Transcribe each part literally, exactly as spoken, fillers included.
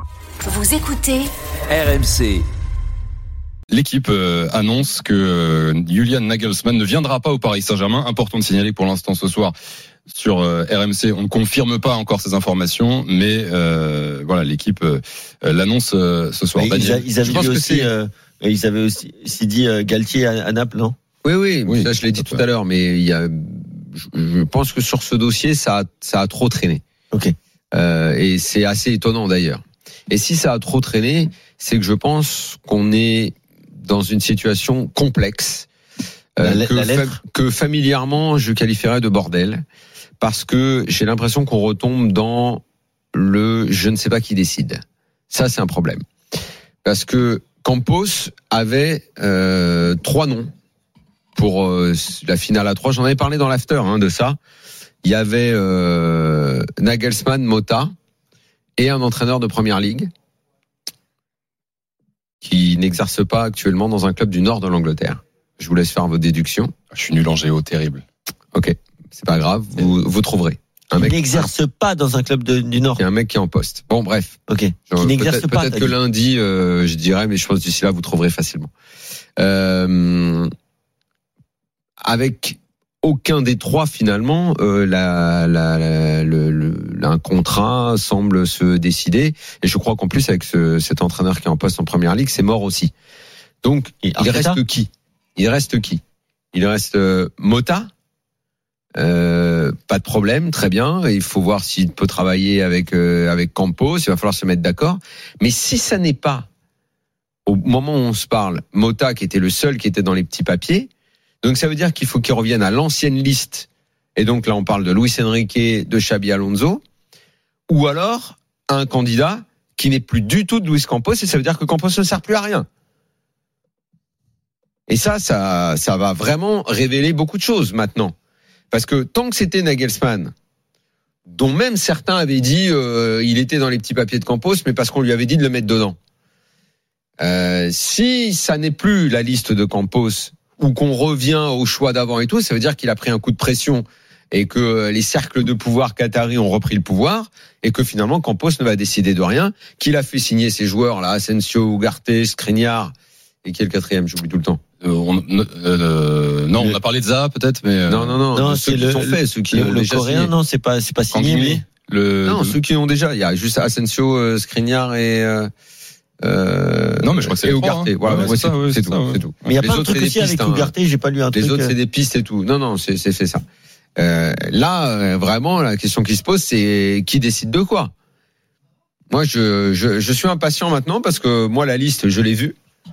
Vous écoutez R M C. L'équipe euh, annonce que euh, Julian Nagelsmann ne viendra pas au Paris Saint-Germain. Important de signaler pour l'instant ce soir sur euh, R M C. On ne confirme pas encore ces informations, mais euh, voilà, l'équipe euh, l'annonce euh, ce soir. Ils, Daniel, ils avaient dit aussi, euh, ils avaient aussi, aussi dit euh, Galtier à, à Naples, non ? Oui, oui, oui, ça je l'ai dit tout à l'heure, mais il y a, je, je pense que sur ce dossier, ça a, ça a trop traîné. Ok. Euh, et c'est assez étonnant d'ailleurs. Et si ça a trop traîné, c'est que je pense qu'on est dans une situation complexe euh, la, que, la fa- que familièrement je qualifierais de bordel, parce que j'ai l'impression qu'on retombe dans le je ne sais pas qui décide. Ça c'est un problème, parce que Campos avait euh, trois noms pour euh, la finale à trois. J'en avais parlé dans l'after hein, de ça. Il y avait euh, Nagelsmann, Mota et un entraîneur de première ligue qui n'exerce pas actuellement dans un club du nord de l'Angleterre. Je vous laisse faire vos déductions. Je suis nul en géo, terrible. Ok, c'est pas grave, vous, vous trouverez. Un mec qui n'exerce pas dans un club de, du Nord. Il y a un mec qui est en poste. Bon, bref. Ok. Qui Genre, n'exerce peut-être, pas. Peut-être que dit. lundi, euh, je dirais, mais je pense que d'ici là, vous trouverez facilement. Euh, avec aucun des trois, finalement, euh, la, la, la, le, le, un contrat semble se décider. Et je crois qu'en plus, avec ce, cet entraîneur qui est en poste en première ligue, c'est mort aussi. Donc, il, il reste qui Il reste qui Il reste euh, Mota. Euh, pas de problème, très bien. Il faut voir s'il peut travailler avec euh, avec Campos. Il va falloir se mettre d'accord. Mais si ça n'est pas au moment où on se parle, Mota qui était le seul qui était dans les petits papiers, donc ça veut dire qu'il faut qu'il revienne à l'ancienne liste. Et donc là, on parle de Luis Enrique, de Xabi Alonso, ou alors un candidat qui n'est plus du tout de Luis Campos. Et ça veut dire que Campos ne sert plus à rien. Et ça, ça, ça va vraiment révéler beaucoup de choses maintenant. Parce que tant que c'était Nagelsmann, dont même certains avaient dit euh, il était dans les petits papiers de Campos, mais parce qu'on lui avait dit de le mettre dedans. Euh, si ça n'est plus la liste de Campos, ou qu'on revient au choix d'avant et tout, ça veut dire qu'il a pris un coup de pression et que les cercles de pouvoir qataris ont repris le pouvoir et que finalement Campos ne va décider de rien, qu'il a fait signer ses joueurs là, Asensio, Ugarte, Skriniar et qui est le quatrième, j'oublie tout le temps. Euh, on, euh, non, le... on a parlé de Zaha peut-être, mais euh... non, non, non, non ceux c'est qui le, sont faits, ceux qui le, ont le déjà coréen, signé. non, c'est pas, c'est pas signé. Mais... Le... Non, ceux qui ont déjà, il y a juste Asensio, euh, Skriniar et euh, euh, non, mais je crois que c'est Ugarte. Hein. Voilà, ouais, ouais, c'est, c'est, ouais, c'est, c'est, tout, ça, ouais. c'est tout. Mais il y a les pas un truc aussi avec Ugarte, j'ai pas lu un les truc. Les autres, c'est des pistes et tout. Non, non, c'est, c'est, c'est ça. Euh, là, vraiment, la question qui se pose, c'est qui décide de quoi. Moi, je, je, je suis impatient maintenant parce que moi, la liste, je l'ai vue.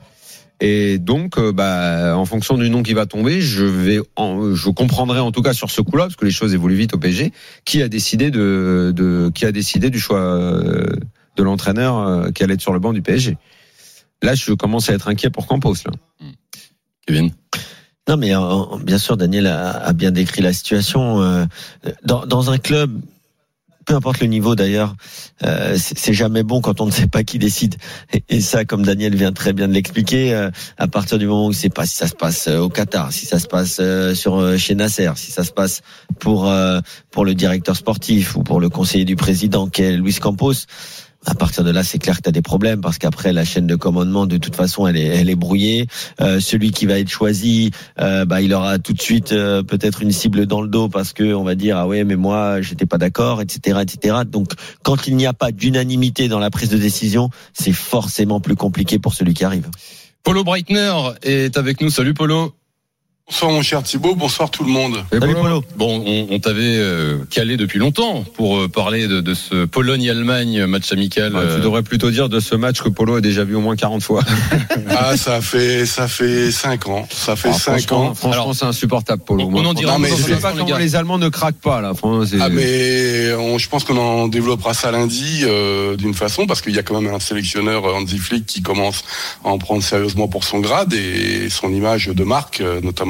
Et donc, euh, bah, en fonction du nom qui va tomber, je vais, en, je comprendrai en tout cas sur ce coup-là, parce que les choses évoluent vite au P S G, qui a décidé de, de qui a décidé du choix de l'entraîneur qui allait être sur le banc du P S G. Là, je commence à être inquiet pour Campos là. Kevin. Non, mais euh, bien sûr, Daniel a, a bien décrit la situation. Euh, dans, dans un club, peu importe le niveau d'ailleurs, euh, c'est, c'est jamais bon quand on ne sait pas qui décide. Et, et ça, comme Daniel vient très bien de l'expliquer, euh, à partir du moment où c'est pas si ça se passe au Qatar, si ça se passe euh, sur euh, chez Nasser, si ça se passe pour euh, pour le directeur sportif ou pour le conseiller du président qui est Luis Campos. À partir de là, c'est clair que tu as des problèmes parce qu'après la chaîne de commandement, de toute façon, elle est, elle est brouillée. Euh, celui qui va être choisi, euh, bah, il aura tout de suite euh, peut-être une cible dans le dos parce que on va dire ah ouais, mais moi j'étais pas d'accord, et cetera, et cetera. Donc, quand il n'y a pas d'unanimité dans la prise de décision, c'est forcément plus compliqué pour celui qui arrive. Polo Breitner est avec nous. Salut Polo. Bonsoir mon cher Thibaut, bonsoir tout le monde. Salut Polo. Bon, on, on t'avait euh, calé depuis longtemps pour euh, parler de, de ce Pologne-Allemagne match amical. Ouais, euh... Tu devrais plutôt dire de ce match que Polo a déjà vu au moins quarante fois. Ah, ça fait ça fait cinq ans, ça fait ah, cinq franchement, ans. Franchement, Alors, c'est insupportable Polo. On, Moi, on en dira. Non, mais je ne sais c'est- pas comment les Allemands ne craquent pas là. Franchement, c'est... Ah mais on, je pense qu'on en développera ça lundi euh, d'une façon parce qu'il y a quand même un sélectionneur Hansi Flick qui commence à en prendre sérieusement pour son grade et son image de marque, notamment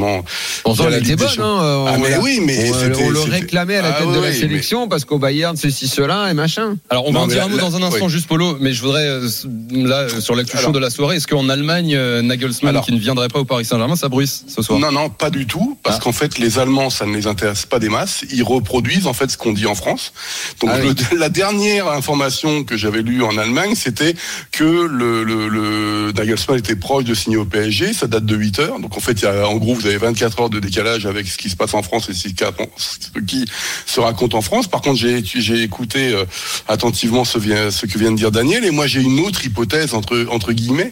vraiment. Pourtant, elle était bonne, hein. Ah, mais l'a, oui, mais on, c'était, on le c'était... réclamait à la tête ah, de oui, la sélection mais... parce qu'au Bayern, ceci, cela et machin. Alors, on non, va en dire là, un mot dans un instant, oui. juste Polo, mais je voudrais, là, sur l'actu chaud de la soirée, est-ce qu'en Allemagne, Nagelsmann, alors, qui ne viendrait pas au Paris Saint-Germain, ça bruisse ce soir? Non, non, pas du tout, parce ah. qu'en fait, les Allemands, ça ne les intéresse pas des masses. Ils reproduisent, en fait, ce qu'on dit en France. Donc, ah, le, oui. la dernière information que j'avais lue en Allemagne, c'était que le, le, le Nagelsmann était proche de signer au P S G. Ça date de huit heures. Donc, en fait, il y a, en gros, vous avez vingt-quatre heures de décalage avec ce qui se passe en France et ce qui se raconte en France. Par contre, j'ai, j'ai écouté euh, attentivement ce, ce que vient de dire Daniel, et moi, j'ai une autre hypothèse, entre, entre guillemets.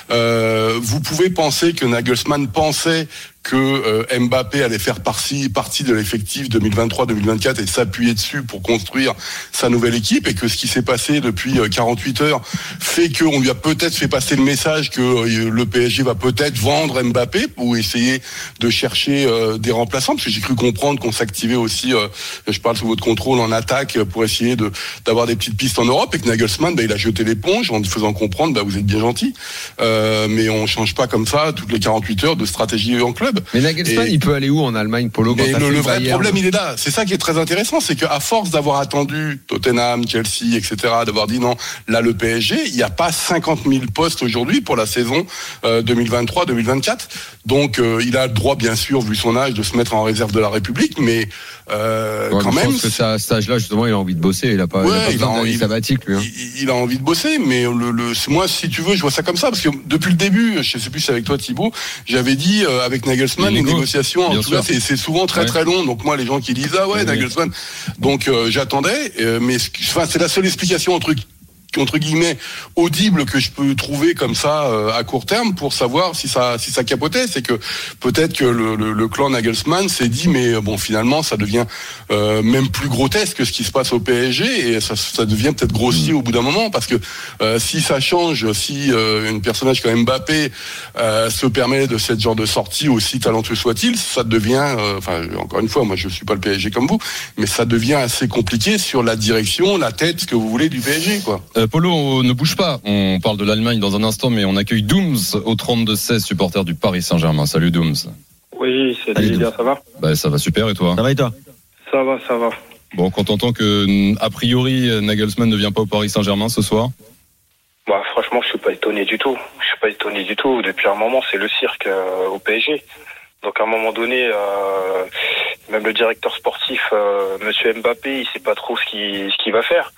Euh, vous pouvez penser que Nagelsmann pensait que euh, Mbappé allait faire partie, partie de l'effectif deux mille vingt-trois deux mille vingt-quatre et s'appuyer dessus pour construire sa nouvelle équipe, et que ce qui s'est passé depuis euh, quarante-huit heures fait qu'on lui a peut-être fait passer le message que euh, le P S G va peut-être vendre Mbappé pour essayer de chercher euh, des remplaçants, parce que j'ai cru comprendre qu'on s'activait aussi, euh, je parle sous votre contrôle, en attaque pour essayer de d'avoir des petites pistes en Europe, et que Nagelsmann, bah, il a jeté l'éponge en faisant comprendre, bah, vous êtes bien gentil, euh, mais on change pas comme ça toutes les quarante-huit heures de stratégie en club. Mais Nagelsmann, et, il peut aller où en Allemagne, Polo? Mais le, le vrai Bayern. Problème, il est là. C'est ça qui est très intéressant, c'est qu'à force d'avoir attendu Tottenham, Chelsea, et cetera, d'avoir dit non, là le P S G, il n'y a pas cinquante mille postes aujourd'hui pour la saison euh, deux mille vingt-trois deux mille vingt-quatre. Donc euh, il a le droit, bien sûr, vu son âge, de se mettre en réserve de la République, mais euh, ouais, quand même. Je pense que à cet âge-là, justement, il a envie de bosser. Il a pas, ouais, il a pas besoin d'année sabbatique, lui. Hein. Il, il a envie de bosser, mais le, le, moi, si tu veux, je vois ça comme ça, parce que depuis le début, je sais plus si c'est avec toi, Thibaut, j'avais dit euh, avec Nagelsmann, les négociations, en tout cas, c'est, c'est souvent très ouais. très long. Donc moi, les gens qui disent ah ouais, ouais Nagelsmann, donc euh, j'attendais, euh, mais enfin c'est la seule explication entre entre guillemets audible que je peux trouver comme ça euh, à court terme pour savoir si ça si ça capotait. C'est que peut-être que le, le, le clan Nagelsmann s'est dit mais bon, finalement ça devient euh, même plus grotesque que ce qui se passe au P S G, et ça, ça devient peut-être grossier au bout d'un moment, parce que euh, si ça change, si euh, un personnage comme Mbappé euh, se permet de cette genre de sortie, aussi talentueux soit-il, ça devient euh, enfin encore une fois, moi je suis pas le P S G comme vous, mais ça devient assez compliqué sur la direction, la tête, ce que vous voulez du P S G, quoi. Euh, Polo, on ne bouge pas. On parle de l'Allemagne dans un instant, mais on accueille Dooms au trente-deux seize, supporter du Paris Saint-Germain. Salut Dooms. Oui, salut les gars, ça va? Bah, ça va super, et toi? Ça va et toi? Ça va, ça va. Bon, quand t'entends que, a priori, Nagelsmann ne vient pas au Paris Saint-Germain ce soir? Bah, franchement, je suis pas étonné du tout. Je suis pas étonné du tout. Depuis un moment, c'est le cirque euh, au P S G. Donc à un moment donné, euh, même le directeur sportif, euh, Monsieur Mbappé, il sait pas trop ce qu'il, ce qu'il va faire.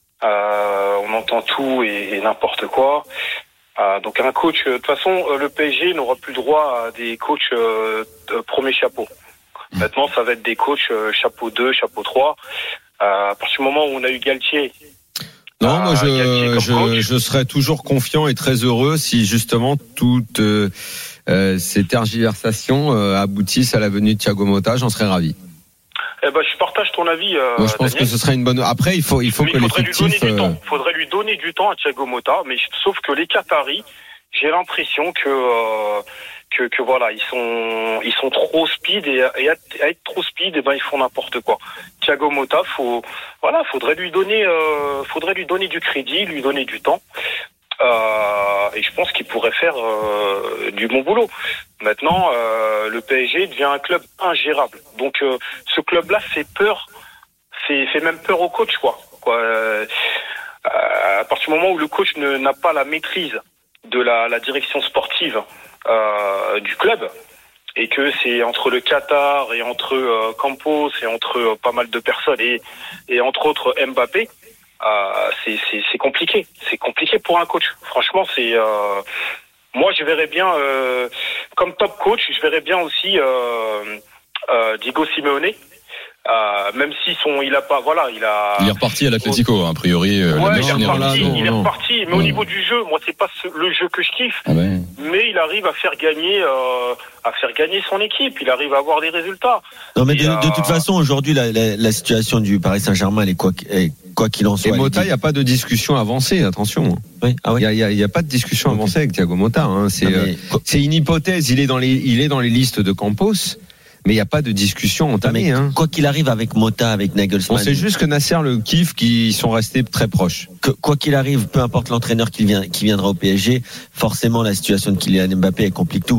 Euh, on entend tout et, et n'importe quoi. Euh, donc un coach, de toute façon, euh, le P S G n'aura plus droit à des coachs euh, de premier chapeau. Mmh. Maintenant, ça va être des coachs euh, chapeau deux, chapeau trois. Euh, à partir du moment où on a eu Galtier. Non, moi je, je, je serais toujours confiant et très heureux si justement toutes euh, euh, ces tergiversations euh, aboutissent à la venue de Thiago Motta. J'en serais ravi. Eh ben, je partage ton avis. Euh, Moi, je pense Daniel. que ce serait une bonne. Après, il faut, il faut mais que il faudrait l'effectif. Lui donner du euh... temps. Faudrait lui donner du temps à Thiago Motta, mais sauf que les Qataris, j'ai l'impression que euh, que, que voilà, ils sont ils sont trop speed, et, et à, à être trop speed, et ben ils font n'importe quoi. Thiago Motta, faut voilà, faudrait lui donner, euh, faudrait lui donner du crédit, lui donner du temps. Euh, et je pense qu'il pourrait faire euh, du bon boulot. Maintenant, euh, le P S G devient un club ingérable. Donc, euh, ce club-là fait peur, fait, fait même peur au coach, quoi. quoi. Euh, à partir du moment où le coach ne, n'a pas la maîtrise de la, la direction sportive euh, du club, et que c'est entre le Qatar et entre euh, Campos et entre euh, pas mal de personnes et, et entre autres Mbappé. Euh, c'est, c'est, c'est compliqué. C'est compliqué pour un coach. Franchement, c'est. Euh, moi, je verrais bien, euh, comme top coach, je verrais bien aussi euh, euh, Diego Simeone. Euh, même si son, il a pas, voilà, il a. Il est reparti à l'Atlético, a priori. Euh, ouais, la il est reparti. là, il est reparti. Mais non. Au niveau du jeu, moi, c'est pas ce, le jeu que je kiffe. Ah ben. Mais il arrive à faire gagner, euh, à faire gagner son équipe. Il arrive à avoir des résultats. Non, mais de, euh... de toute façon, aujourd'hui, la, la, la situation du Paris Saint-Germain, elle est quoi, est, quoi qu'il en soit. Et Motta, il n'y a pas de discussion avancée. Attention. Oui. Ah oui. Il y a, il y a pas de discussion okay. avancée avec Thiago Motta. Hein. C'est, non, mais... euh, c'est une hypothèse. Il est dans les, il est dans les listes de Campos. Mais il n'y a pas de discussion entamée. Hein. Quoi qu'il arrive avec Motta, avec Nagelsmann. On sait juste que Nasser le kiffe, qu'ils sont restés très proches. Que, quoi qu'il arrive, peu importe l'entraîneur qui, vient, qui viendra au P S G, forcément la situation de Kylian Mbappé elle complique tout.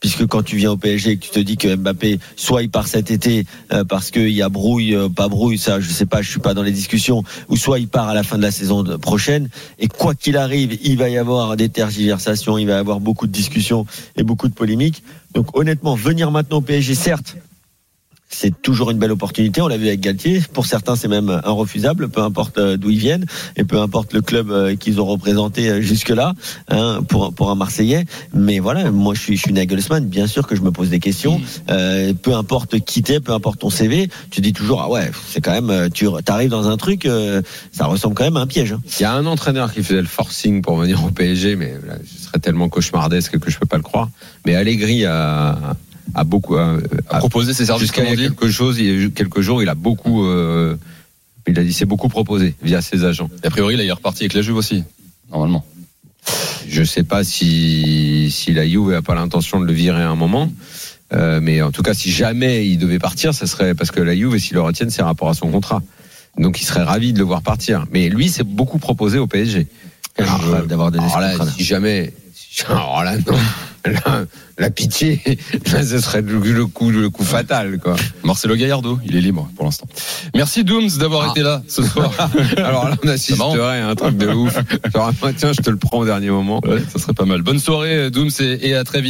puisque quand tu viens au P S G et que tu te dis que Mbappé, soit il part cet été euh, parce qu'il y a brouille, euh, pas brouille, ça je sais pas, je suis pas dans les discussions, ou soit il part à la fin de la saison prochaine, et quoi qu'il arrive, il va y avoir des tergiversations, il va y avoir beaucoup de discussions et beaucoup de polémiques. Donc honnêtement, venir maintenant au P S G, certes, c'est toujours une belle opportunité, on l'a vu avec Galtier. Pour certains, c'est même irrefusable, peu importe d'où ils viennent et peu importe le club qu'ils ont représenté jusque-là, hein, pour pour un Marseillais. Mais voilà, moi je suis je suis Nagelsmann, bien sûr que je me pose des questions. Euh, peu importe qui t'es, peu importe ton C V, tu dis toujours ah ouais, c'est quand même tu arrives dans un truc, euh, ça ressemble quand même à un piège. Hein. Il y a un entraîneur qui faisait le forcing pour venir au P S G, mais là, ce serait tellement cauchemardesque que je peux pas le croire. Mais Allegri a a beaucoup a, a proposé ses services jusqu'à il y a quelque chose il y a quelques jours il a beaucoup euh, il a dit c'est beaucoup proposé via ses agents. Et a priori là il est reparti avec la Juve aussi normalement. Je sais pas si si la Juve a pas l'intention de le virer à un moment, euh, mais en tout cas si jamais il devait partir, ça serait parce que la Juve, s'ils le retiennent, c'est rapport à son contrat. Donc il serait ravi de le voir partir. Mais lui c'est beaucoup proposé au P S G. Alors, alors, d'avoir des alors là, si jamais alors là non. La, la pitié, là, ce serait le, le coup, le coup fatal, quoi. Marcelo Gallardo, il est libre pour l'instant. Merci Dooms d'avoir ah. été là ce soir. Alors là, on assisterait à un truc de ouf. Genre, tiens, je te le prends au dernier moment. Ouais, ça serait pas mal. Bonne soirée Dooms et, et à très vite.